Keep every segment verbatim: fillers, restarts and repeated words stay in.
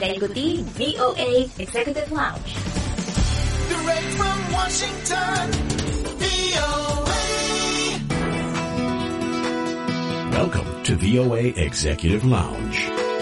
Anda ikuti V O A Executive Lounge. Direct from Washington, V O A. Welcome to V O A Executive Lounge.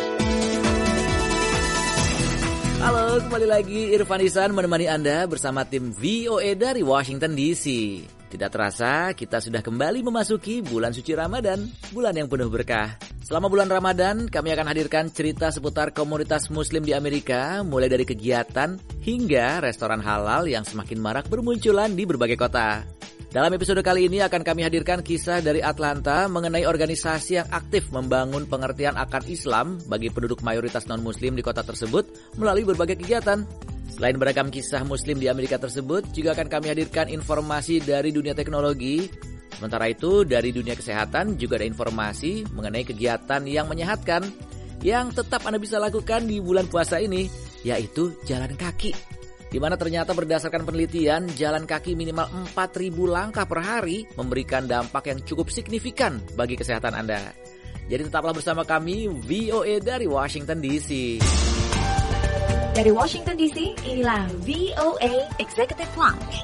Halo, kembali lagi Irfan Ihsan menemani Anda bersama tim V O A dari Washington D C. Tidak terasa, kita sudah kembali memasuki bulan suci Ramadan, bulan yang penuh berkah. Selama bulan Ramadan, kami akan hadirkan cerita seputar komunitas muslim di Amerika, mulai dari kegiatan hingga restoran halal yang semakin marak bermunculan di berbagai kota. Dalam episode kali ini akan kami hadirkan kisah dari Atlanta mengenai organisasi yang aktif membangun pengertian akan Islam bagi penduduk mayoritas non-muslim di kota tersebut melalui berbagai kegiatan. Selain beragam kisah muslim di Amerika tersebut, juga akan kami hadirkan informasi dari dunia teknologi. Sementara itu, dari dunia kesehatan juga ada informasi mengenai kegiatan yang menyehatkan yang tetap Anda bisa lakukan di bulan puasa ini, yaitu jalan kaki. Di mana ternyata berdasarkan penelitian, jalan kaki minimal empat ribu langkah per hari memberikan dampak yang cukup signifikan bagi kesehatan Anda. Jadi tetaplah bersama kami V O A dari Washington D C. Dari Washington D C, inilah V O A Executive Lounge.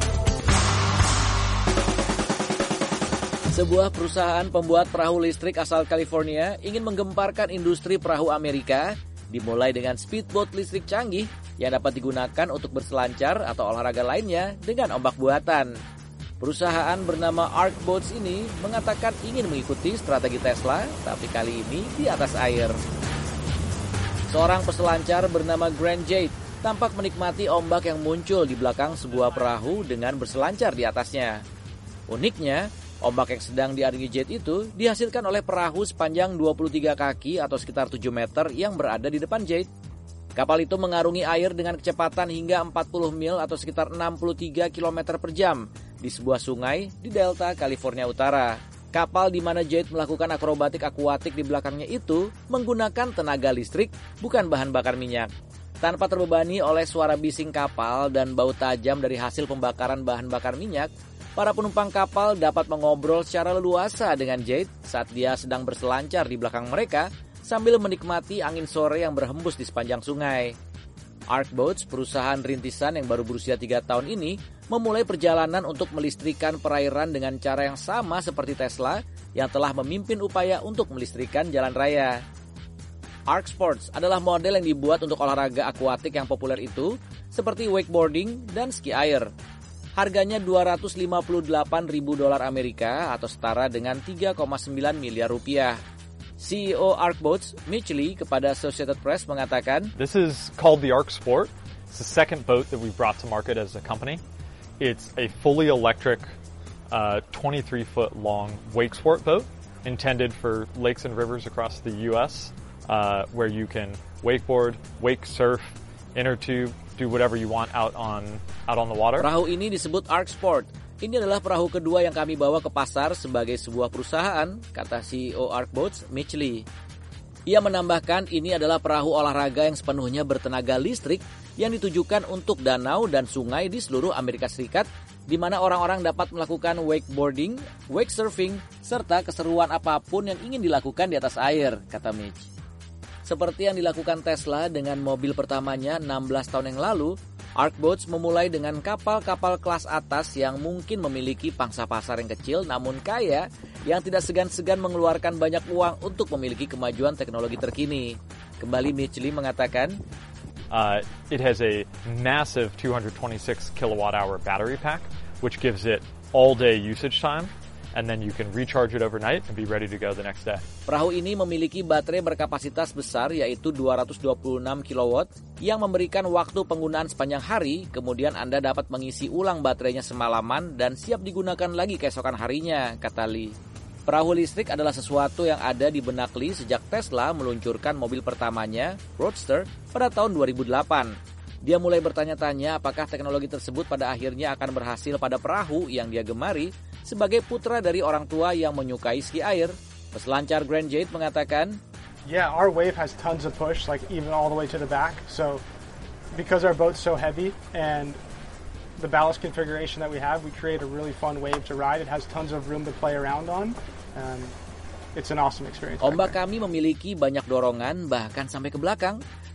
Sebuah perusahaan pembuat perahu listrik asal California ingin menggemparkan industri perahu Amerika, dimulai dengan speedboat listrik canggih yang dapat digunakan untuk berselancar atau olahraga lainnya dengan ombak buatan. Perusahaan bernama Ark Boats ini mengatakan ingin mengikuti strategi Tesla, tapi kali ini di atas air. Seorang peselancar bernama Grant Jade tampak menikmati ombak yang muncul di belakang sebuah perahu dengan berselancar di atasnya. Uniknya, ombak yang sedang diaringi Jade itu dihasilkan oleh perahu sepanjang dua puluh tiga kaki atau sekitar tujuh meter yang berada di depan Jade. Kapal itu mengarungi air dengan kecepatan hingga empat puluh mil atau sekitar enam puluh tiga kilometer per jam di sebuah sungai di Delta, California Utara. Kapal di mana Jade melakukan akrobatik akuatik di belakangnya itu menggunakan tenaga listrik, bukan bahan bakar minyak. Tanpa terbebani oleh suara bising kapal dan bau tajam dari hasil pembakaran bahan bakar minyak, para penumpang kapal dapat mengobrol secara leluasa dengan Jade saat dia sedang berselancar di belakang mereka sambil menikmati angin sore yang berhembus di sepanjang sungai. Ark Boats, perusahaan rintisan yang baru berusia tiga tahun ini, memulai perjalanan untuk melistrikan perairan dengan cara yang sama seperti Tesla yang telah memimpin upaya untuk melistrikan jalan raya. Ark Sports adalah model yang dibuat untuk olahraga akuatik yang populer itu, seperti wakeboarding dan ski air. Harganya dua ratus lima puluh delapan ribu dolar Amerika atau setara dengan tiga koma sembilan miliar rupiah. C E O Ark Boats, Mitch Lee, kepada Associated Press mengatakan, "This is called the Ark Sport. It's the second boat that we brought to market as a company. It's a fully electric, uh, twenty-three foot long wake sport boat intended for lakes and rivers across the U S, uh, where you can wakeboard, wake surf, inner tube, do whatever you want out on out on the water." Perahu ini disebut Ark Sport. Ini adalah perahu kedua yang kami bawa ke pasar sebagai sebuah perusahaan, kata C E O Ark Boats, Mitch Lee. Ia menambahkan ini adalah perahu olahraga yang sepenuhnya bertenaga listrik yang ditujukan untuk danau dan sungai di seluruh Amerika Serikat, di mana orang-orang dapat melakukan wakeboarding, wake surfing, serta keseruan apapun yang ingin dilakukan di atas air, kata Mitch. Seperti yang dilakukan Tesla dengan mobil pertamanya enam belas tahun yang lalu, Ark Boats memulai dengan kapal-kapal kelas atas yang mungkin memiliki pangsa pasar yang kecil namun kaya, yang tidak segan-segan mengeluarkan banyak uang untuk memiliki kemajuan teknologi terkini. Kembali Mitch Lee mengatakan, uh, it has a massive two hundred twenty-six kilowatt hour battery pack, which gives it all-day usage time. And then you can recharge it overnight and be ready to go the next day. Perahu ini memiliki baterai berkapasitas besar yaitu dua ratus dua puluh enam kilowatt yang memberikan waktu penggunaan sepanjang hari, kemudian Anda dapat mengisi ulang baterainya semalaman dan siap digunakan lagi keesokan harinya, kata Lee. Perahu listrik adalah sesuatu yang ada di benak Lee sejak Tesla meluncurkan mobil pertamanya, Roadster, pada tahun dua ribu delapan. Dia mulai bertanya-tanya apakah teknologi tersebut pada akhirnya akan berhasil pada perahu yang dia gemari. Sebagai putra dari orang tua yang menyukai ski air, peselancar Grant Jade mengatakan, "Yeah, our wave has tons of push, like even all the way to the back. So, because our boat's so heavy and the ballast configuration that we have, we create a really fun wave to ride. It has tons of room to play around on. Um, it's an awesome experience." Ombak kami memiliki banyak dorongan bahkan sampai ke belakang.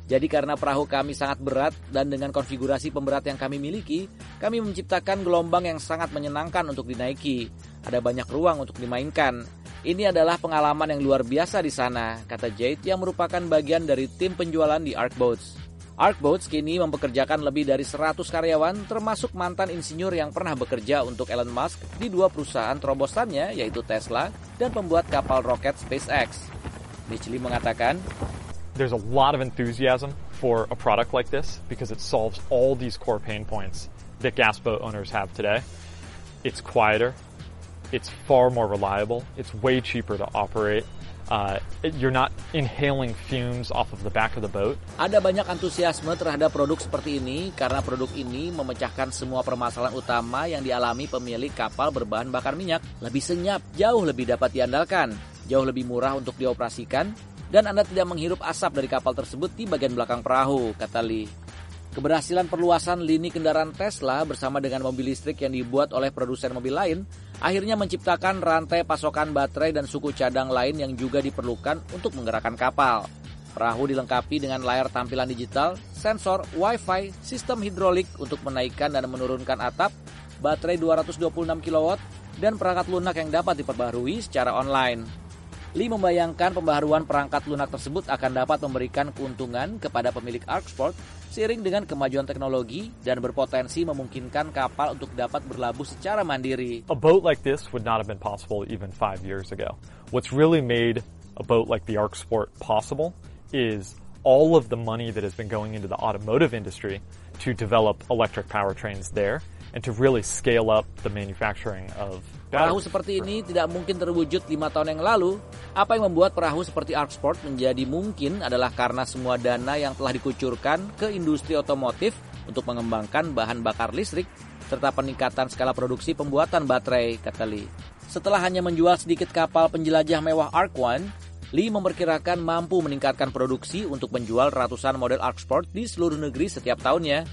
Jadi karena perahu kami sangat berat dan dengan konfigurasi pemberat yang kami miliki, kami menciptakan gelombang yang sangat menyenangkan untuk dinaiki. Ada banyak ruang untuk dimainkan. Ini adalah pengalaman yang luar biasa di sana, kata Jade yang merupakan bagian dari tim penjualan di Ark Boats. Ark Boats kini mempekerjakan lebih dari seratus karyawan, termasuk mantan insinyur yang pernah bekerja untuk Elon Musk di dua perusahaan terobosannya, yaitu Tesla dan pembuat kapal roket SpaceX. Mitchell mengatakan, there's a lot of enthusiasm for a product like this because it solves all these core pain points that gas boat owners have today. It's quieter, it's far more reliable, it's way cheaper to operate. Uh, you're not inhaling fumes off of the back of the boat. Ada banyak antusiasme terhadap produk seperti ini karena produk ini memecahkan semua permasalahan utama yang dialami pemilik kapal berbahan bakar minyak. Lebih senyap, jauh lebih dapat diandalkan, jauh lebih murah untuk dioperasikan, dan Anda tidak menghirup asap dari kapal tersebut di bagian belakang perahu, kata Lee. Keberhasilan perluasan lini kendaraan Tesla bersama dengan mobil listrik yang dibuat oleh produsen mobil lain akhirnya menciptakan rantai pasokan baterai dan suku cadang lain yang juga diperlukan untuk menggerakkan kapal. Perahu dilengkapi dengan layar tampilan digital, sensor, wifi, sistem hidrolik untuk menaikkan dan menurunkan atap, baterai dua ratus dua puluh enam kilowatt, dan perangkat lunak yang dapat diperbaharui secara online. Lee membayangkan pembaharuan perangkat lunak tersebut akan dapat memberikan keuntungan kepada pemilik Ark Sport seiring dengan kemajuan teknologi dan berpotensi memungkinkan kapal untuk dapat berlabuh secara mandiri. A boat like this would not have been possible even five years ago. What's really made a boat like the Ark Sport possible is all of the money that has been going into the automotive industry to develop electric powertrains there and to really scale up the manufacturing of perahu seperti ini tidak mungkin terwujud lima tahun yang lalu. Apa yang membuat perahu seperti Ark Sport menjadi mungkin adalah karena semua dana yang telah dikucurkan ke industri otomotif untuk mengembangkan bahan bakar listrik serta peningkatan skala produksi pembuatan baterai, kata Lee. Setelah hanya menjual sedikit kapal penjelajah mewah Ark One, Lee memperkirakan mampu meningkatkan produksi untuk menjual ratusan model Ark Sport di seluruh negeri setiap tahunnya.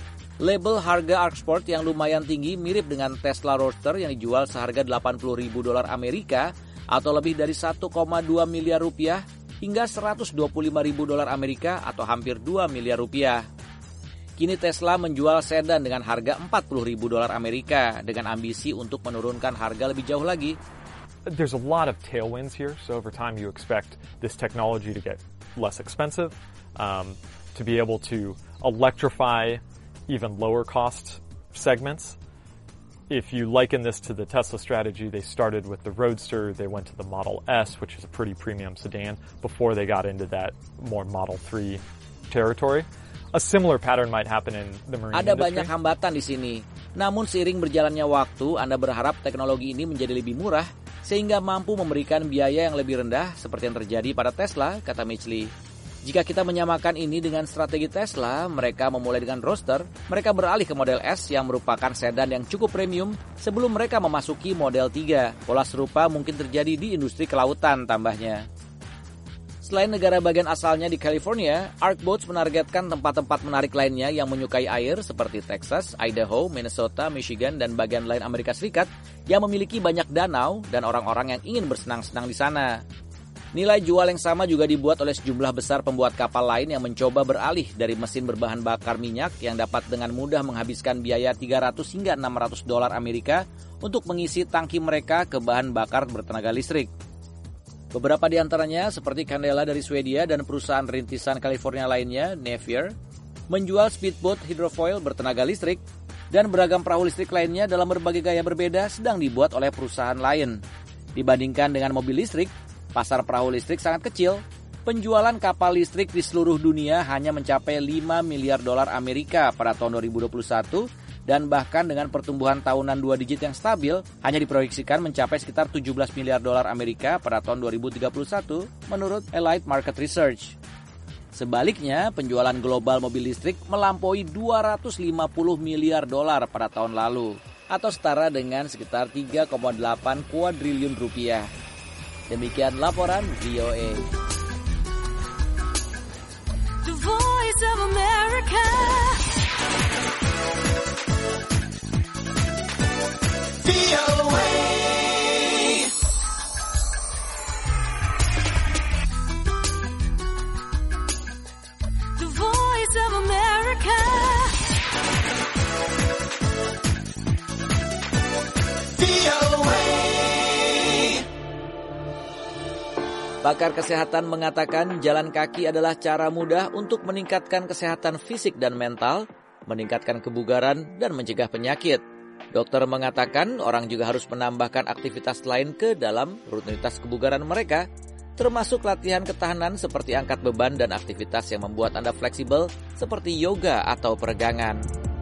Label harga Ark Sport yang lumayan tinggi mirip dengan Tesla Roadster yang dijual seharga delapan puluh ribu dolar Amerika atau lebih dari satu koma dua miliar rupiah hingga seratus dua puluh lima ribu dolar Amerika atau hampir dua miliar rupiah. Kini Tesla menjual sedan dengan harga empat puluh ribu dolar Amerika dengan ambisi untuk menurunkan harga lebih jauh lagi. There's a lot of tailwinds here, so over time you expect this technology to get less expensive, um, to be able to electrify even lower cost segments. If you liken this to the Tesla strategy, they started with the Roadster, they went to the Model S, which is a pretty premium sedan, before they got into that more Model three territory. A similar pattern might happen in the marine Ada industry. banyak hambatan di sini. Namun seiring berjalannya waktu, Anda berharap teknologi ini menjadi lebih murah sehingga mampu memberikan biaya yang lebih rendah seperti yang terjadi pada Tesla, kata Mitch Lee. Jika kita menyamakan ini dengan strategi Tesla, mereka memulai dengan Roadster, mereka beralih ke model S yang merupakan sedan yang cukup premium sebelum mereka memasuki model tiga. Pola serupa mungkin terjadi di industri kelautan, tambahnya. Selain negara bagian asalnya di California, Ark Boats menargetkan tempat-tempat menarik lainnya yang menyukai air seperti Texas, Idaho, Minnesota, Michigan, dan bagian lain Amerika Serikat yang memiliki banyak danau dan orang-orang yang ingin bersenang-senang di sana. Nilai jual yang sama juga dibuat oleh sejumlah besar pembuat kapal lain yang mencoba beralih dari mesin berbahan bakar minyak yang dapat dengan mudah menghabiskan biaya tiga ratus hingga enam ratus dolar Amerika untuk mengisi tangki mereka ke bahan bakar bertenaga listrik. Beberapa di antaranya seperti Candela dari Swedia dan perusahaan rintisan California lainnya, Navier, menjual speedboat hidrofoil bertenaga listrik dan beragam perahu listrik lainnya dalam berbagai gaya berbeda sedang dibuat oleh perusahaan lain. Dibandingkan dengan mobil listrik, pasar perahu listrik sangat kecil. Penjualan kapal listrik di seluruh dunia hanya mencapai lima miliar dolar Amerika pada tahun dua ribu dua puluh satu dan bahkan dengan pertumbuhan tahunan dua digit yang stabil hanya diproyeksikan mencapai sekitar tujuh belas miliar dolar Amerika pada tahun dua ribu tiga puluh satu menurut Elite Market Research. Sebaliknya, penjualan global mobil listrik melampaui dua ratus lima puluh miliar dolar pada tahun lalu atau setara dengan sekitar tiga koma delapan kuadriliun rupiah. Demikian laporan V O A. The Voice of America. V O A. The Pakar kesehatan mengatakan jalan kaki adalah cara mudah untuk meningkatkan kesehatan fisik dan mental, meningkatkan kebugaran, dan mencegah penyakit. Dokter mengatakan orang juga harus menambahkan aktivitas lain ke dalam rutinitas kebugaran mereka, termasuk latihan ketahanan seperti angkat beban dan aktivitas yang membuat Anda fleksibel seperti yoga atau peregangan.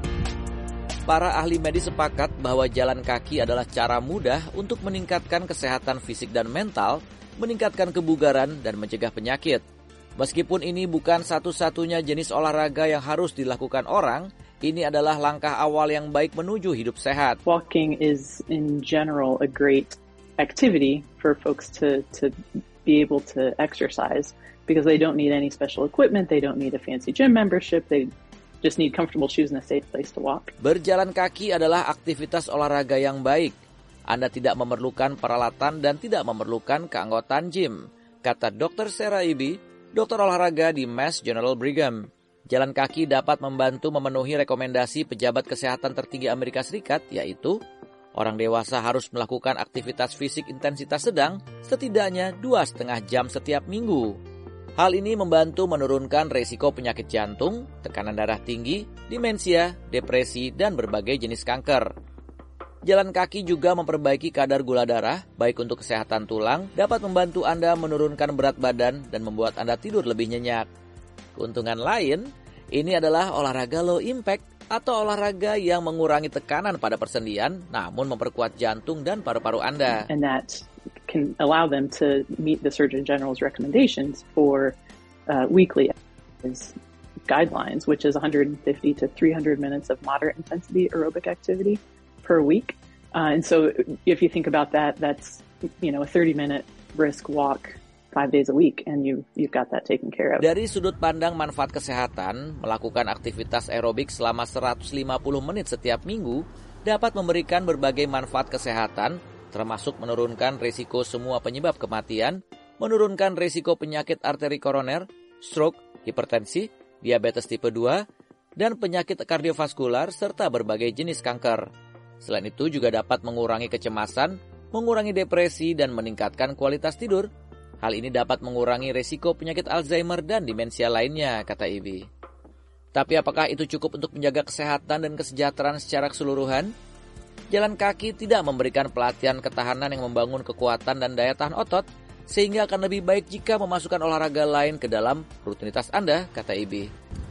Para ahli medis sepakat bahwa jalan kaki adalah cara mudah untuk meningkatkan kesehatan fisik dan mental, meningkatkan kebugaran, dan mencegah penyakit. Meskipun ini bukan satu-satunya jenis olahraga yang harus dilakukan orang, ini adalah langkah awal yang baik menuju hidup sehat. Walking is in general a great activity for folks to, to be able to exercise because they don't need any special equipment, they don't need a fancy gym membership, they just need comfortable shoes and a safe place to walk. Berjalan kaki adalah aktivitas olahraga yang baik. Anda tidak memerlukan peralatan dan tidak memerlukan keanggotaan gym, kata dokter Sarah Eby, dokter olahraga di Mass General Brigham. Jalan kaki dapat membantu memenuhi rekomendasi pejabat kesehatan tertinggi Amerika Serikat, yaitu orang dewasa harus melakukan aktivitas fisik intensitas sedang setidaknya dua setengah jam setiap minggu. Hal ini membantu menurunkan resiko penyakit jantung, tekanan darah tinggi, demensia, depresi, dan berbagai jenis kanker. Jalan kaki juga memperbaiki kadar gula darah, baik untuk kesehatan tulang, dapat membantu Anda menurunkan berat badan dan membuat Anda tidur lebih nyenyak. Keuntungan lain, ini adalah olahraga low impact atau olahraga yang mengurangi tekanan pada persendian, namun memperkuat jantung dan paru-paru Anda. And that can allow them to meet the Surgeon General's recommendations for uh, weekly guidelines, which is one hundred fifty to three hundred minutes of moderate intensity aerobic activity per week. Uh, and so if you think about that, that's, you know, a thirty minute brisk walk five days a week and you, you've got that taken care of. Dari sudut pandang manfaat kesehatan, melakukan aktivitas aerobik selama seratus lima puluh menit setiap minggu dapat memberikan berbagai manfaat kesehatan, termasuk menurunkan risiko semua penyebab kematian, menurunkan risiko penyakit arteri koroner, stroke, hipertensi, diabetes tipe dua, dan penyakit kardiovaskular serta berbagai jenis kanker. Selain itu juga dapat mengurangi kecemasan, mengurangi depresi, dan meningkatkan kualitas tidur. Hal ini dapat mengurangi risiko penyakit Alzheimer dan demensia lainnya, kata Eby. Tapi apakah itu cukup untuk menjaga kesehatan dan kesejahteraan secara keseluruhan? Jalan kaki tidak memberikan pelatihan ketahanan yang membangun kekuatan dan daya tahan otot, sehingga akan lebih baik jika memasukkan olahraga lain ke dalam rutinitas Anda, kata Eby.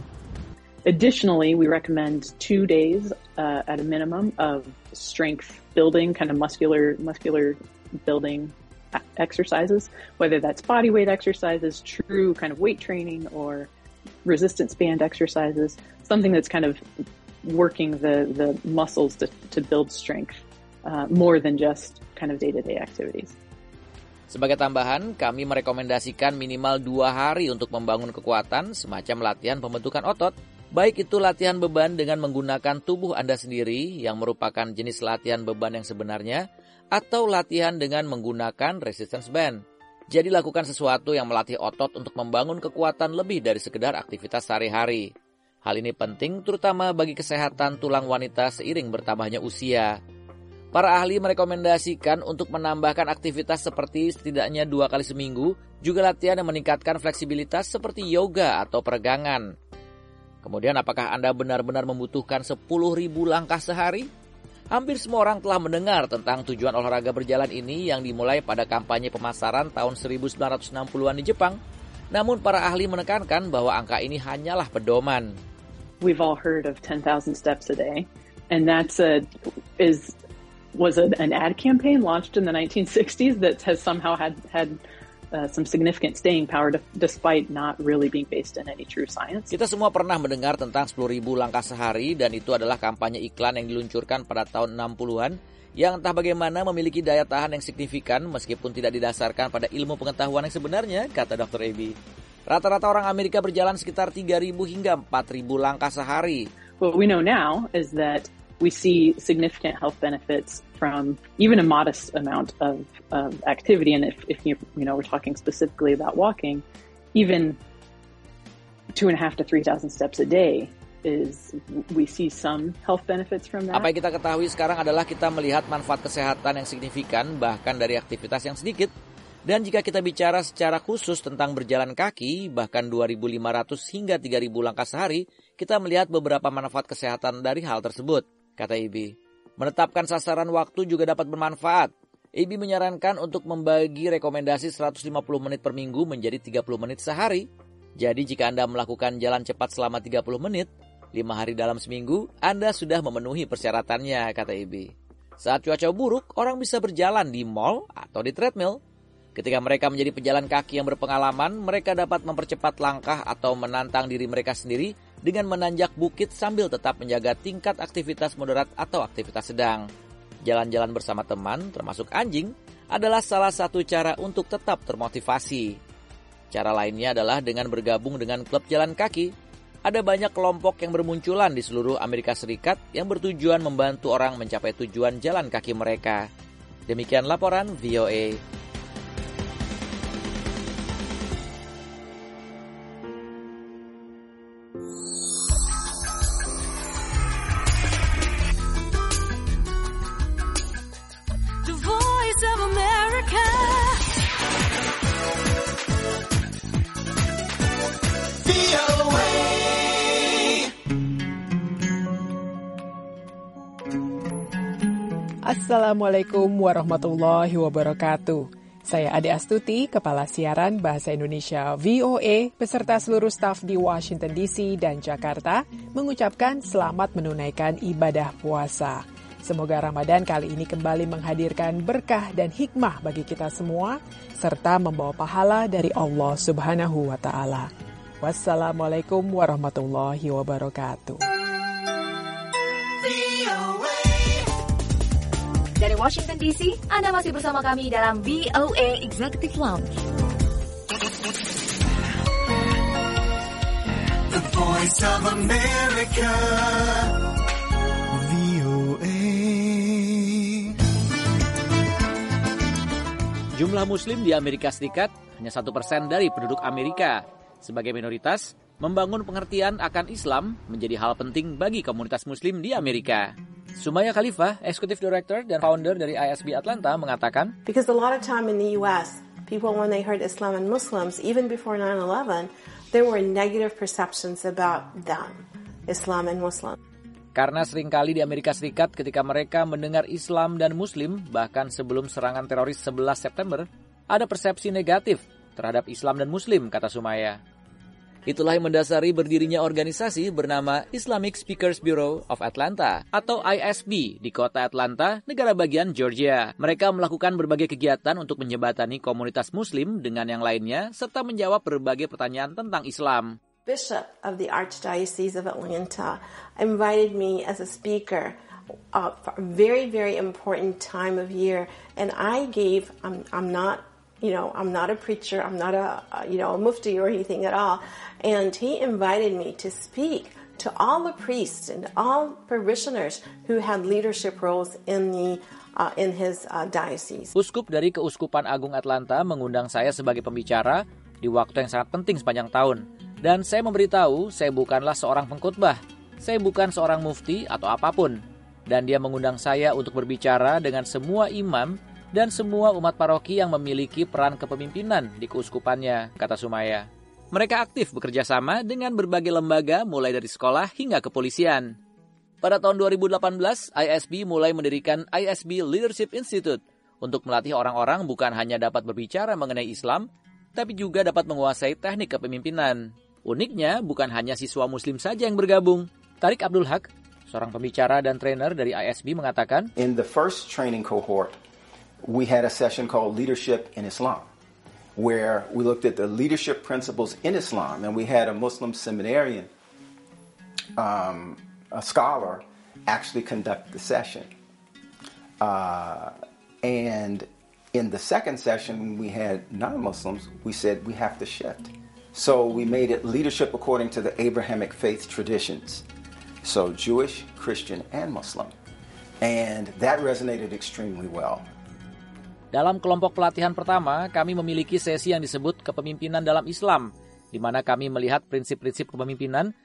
Additionally, we recommend two days uh, at a minimum of strength building, kind of muscular muscular building exercises, whether that's body weight exercises, true kind of weight training, or resistance band exercises, something that's kind of working the, the muscles to, to build strength uh, more than just kind of day-to-day activities. Sebagai tambahan, kami merekomendasikan minimal dua hari untuk membangun kekuatan semacam latihan pembentukan otot. Baik itu latihan beban dengan menggunakan tubuh Anda sendiri yang merupakan jenis latihan beban yang sebenarnya, atau latihan dengan menggunakan resistance band. Jadi lakukan sesuatu yang melatih otot untuk membangun kekuatan lebih dari sekedar aktivitas sehari-hari. Hal ini penting terutama bagi kesehatan tulang wanita seiring bertambahnya usia. Para ahli merekomendasikan untuk menambahkan aktivitas seperti setidaknya dua kali seminggu, juga latihan yang meningkatkan fleksibilitas seperti yoga atau peregangan. Kemudian apakah Anda benar-benar membutuhkan sepuluh ribu langkah sehari? Hampir semua orang telah mendengar tentang tujuan olahraga berjalan ini yang dimulai pada kampanye pemasaran tahun seribu sembilan ratus enam puluhan di Jepang. Namun para ahli menekankan bahwa angka ini hanyalah pedoman. We've all heard of ten thousand steps a day, and that's a is was a, an ad campaign launched in the nineteen sixties that has somehow had had Uh, some significant staying power de- despite not really being based in any true science. Kita semua pernah mendengar tentang sepuluh ribu langkah sehari, dan itu adalah kampanye iklan yang diluncurkan pada tahun enam puluhan yang entah bagaimana memiliki daya tahan yang signifikan meskipun tidak didasarkan pada ilmu pengetahuan yang sebenarnya, kata dokter Eby. Rata-rata orang Amerika berjalan sekitar tiga ribu hingga empat ribu langkah sehari. What we know now is that we see significant health benefits from even a modest amount of, of activity. And if, if you, you know, we're talking specifically about walking, even two and a half to three thousand steps a day is we see some health benefits from that. Apa yang kita ketahui sekarang adalah kita melihat manfaat kesehatan yang signifikan bahkan dari aktivitas yang sedikit. Dan jika kita bicara secara khusus tentang berjalan kaki, bahkan dua ribu lima ratus hingga tiga ribu langkah sehari, kita melihat beberapa manfaat kesehatan dari hal tersebut, kata Ibi. Menetapkan sasaran waktu juga dapat bermanfaat. Ibi menyarankan untuk membagi rekomendasi seratus lima puluh menit per minggu menjadi tiga puluh menit sehari. Jadi jika Anda melakukan jalan cepat selama tiga puluh menit, lima hari dalam seminggu, Anda sudah memenuhi persyaratannya, kata Ibi. Saat cuaca buruk, orang bisa berjalan di mall atau di treadmill. Ketika mereka menjadi pejalan kaki yang berpengalaman, mereka dapat mempercepat langkah atau menantang diri mereka sendiri dengan menanjak bukit sambil tetap menjaga tingkat aktivitas moderat atau aktivitas sedang. Jalan-jalan bersama teman, termasuk anjing, adalah salah satu cara untuk tetap termotivasi. Cara lainnya adalah dengan bergabung dengan klub jalan kaki. Ada banyak kelompok yang bermunculan di seluruh Amerika Serikat yang bertujuan membantu orang mencapai tujuan jalan kaki mereka. Demikian laporan V O A. Assalamualaikum warahmatullahi wabarakatuh. Saya Ade Astuti, Kepala Siaran Bahasa Indonesia V O A, beserta seluruh staf di Washington D C dan Jakarta, mengucapkan selamat menunaikan ibadah puasa. Semoga Ramadan kali ini kembali menghadirkan berkah dan hikmah bagi kita semua, serta membawa pahala dari Allah Subhanahu wa Ta'ala. Wassalamualaikum warahmatullahi wabarakatuh. Dari Washington D C, Anda masih bersama kami dalam V O A Executive Lounge. The Voice of America, V O A. Jumlah Muslim di Amerika Serikat hanya satu persen dari penduduk Amerika. Sebagai minoritas, membangun pengertian akan Islam menjadi hal penting bagi komunitas Muslim di Amerika. Sumaya Khalifah, Executive Director dan Founder dari I S B Atlanta, mengatakan, Because a lot of time in the U S, people when they heard Islam and Muslims, even before nine eleven, there were negative perceptions about them, Islam and Muslim. Karena seringkali di Amerika Serikat ketika mereka mendengar Islam dan Muslim, bahkan sebelum serangan teroris sebelas September, ada persepsi negatif terhadap Islam dan Muslim, kata Sumaya. Itulah yang mendasari berdirinya organisasi bernama Islamic Speakers Bureau of Atlanta atau I S B di kota Atlanta, negara bagian Georgia. Mereka melakukan berbagai kegiatan untuk menjembatani komunitas Muslim dengan yang lainnya serta menjawab berbagai pertanyaan tentang Islam. Bishop of the Archdiocese of Atlanta invited me as a speaker uh, for a very, very important time of year, and I gave, I'm, I'm not You know, I'm not a preacher, I'm not a, you know, a mufti or anything at all. And he invited me to speak to all the priests and all parishioners who had leadership roles in the uh, in his uh, diocese. Uskup dari Keuskupan Agung Atlanta mengundang saya sebagai pembicara di waktu yang sangat penting sepanjang tahun. Dan saya memberitahu, saya bukanlah seorang pengkhotbah. Saya bukan seorang mufti atau apapun. Dan dia mengundang saya untuk berbicara dengan semua imam dan semua umat paroki yang memiliki peran kepemimpinan di keuskupannya, kata Sumaya. Mereka aktif bekerja sama dengan berbagai lembaga mulai dari sekolah hingga kepolisian. Pada tahun dua ribu delapan belas, I S B mulai mendirikan I S B Leadership Institute untuk melatih orang-orang bukan hanya dapat berbicara mengenai Islam, tapi juga dapat menguasai teknik kepemimpinan. Uniknya, bukan hanya siswa Muslim saja yang bergabung. Tarik Abdul Haq, seorang pembicara dan trainer dari I S B, mengatakan, In the first training cohort, we had a session called Leadership in Islam, where we looked at the leadership principles in Islam, and we had a Muslim seminarian, um, a scholar, actually conduct the session. Uh, and in the second session, we had non-Muslims, we said we have to shift. So we made it leadership according to the Abrahamic faith traditions. So Jewish, Christian, and Muslim. And that resonated extremely well. Dalam kelompok pelatihan pertama, kami memiliki sesi yang disebut kepemimpinan dalam Islam, di mana kami melihat prinsip-prinsip kepemimpinan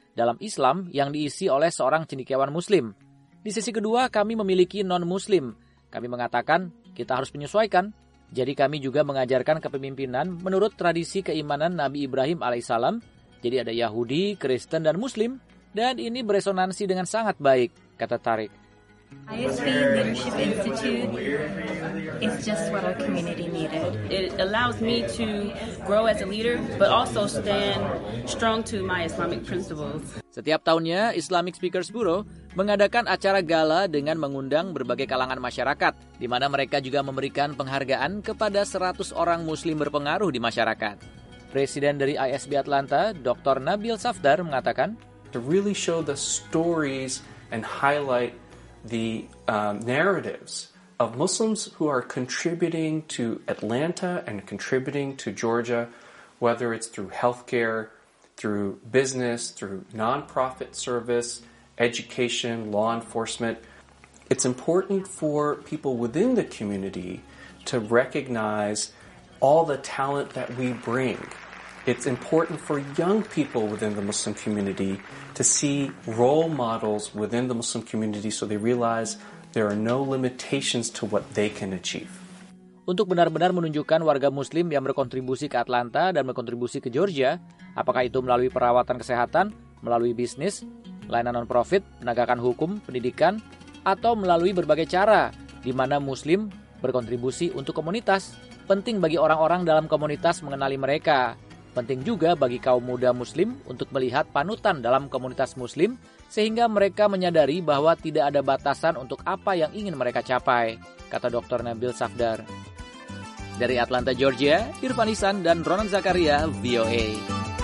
dalam Islam yang diisi oleh seorang cendekiawan Muslim. Di sisi kedua, kami memiliki non-Muslim. Kami mengatakan kita harus menyesuaikan. Jadi kami juga mengajarkan kepemimpinan menurut tradisi keimanan Nabi Ibrahim alaihissalam. Jadi ada Yahudi, Kristen, dan Muslim. Dan ini beresonansi dengan sangat baik, kata Tariq. I S B Leadership Institute is just what our community needed. It allows me to grow as a leader, but also stand strong to my Islamic principles. Setiap tahunnya, Islamic Speakers Bureau mengadakan acara gala dengan mengundang berbagai kalangan masyarakat, di mana mereka juga memberikan penghargaan kepada seratus orang Muslim berpengaruh di masyarakat. Presiden dari I S B Atlanta, Doktor Nabil Safdar, mengatakan, to really show the stories and highlight the um, narratives of Muslims who are contributing to Atlanta and contributing to Georgia, whether it's through healthcare, through business, through nonprofit service, education, law enforcement. It's important for people within the community to recognize all the talent that we bring. It's important for young people within the Muslim community to see role models within the Muslim community so they realize there are no limitations to what they can achieve. Untuk benar-benar menunjukkan warga Muslim yang berkontribusi ke Atlanta dan berkontribusi ke Georgia, apakah itu melalui perawatan kesehatan, melalui bisnis, layanan non-profit, penegakan hukum, pendidikan, atau melalui berbagai cara di mana Muslim berkontribusi untuk komunitas. Penting bagi orang-orang dalam komunitas mengenali mereka. Penting juga bagi kaum muda Muslim untuk melihat panutan dalam komunitas Muslim sehingga mereka menyadari bahwa tidak ada batasan untuk apa yang ingin mereka capai, kata Doktor Nabil Safdar. Dari Atlanta, Georgia, Irfan Ihsan dan Ronan Zakaria, V O A.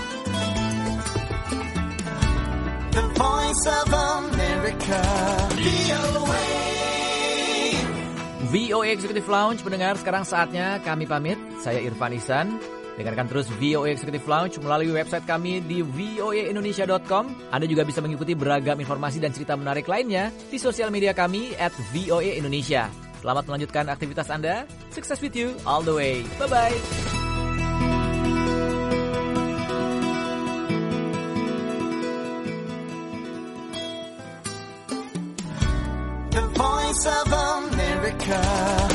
The Voice of America, V O A. V O A Executive Lounge, pendengar, sekarang saatnya kami pamit. Saya Irfan Ihsan. Dengarkan terus V O A Executive Lounge melalui website kami di v o a indonesia dot com. Anda juga bisa mengikuti beragam informasi dan cerita menarik lainnya di sosial media kami at V O A Indonesia. Selamat melanjutkan aktivitas Anda. Success with you all the way. Bye-bye. The Voice of America.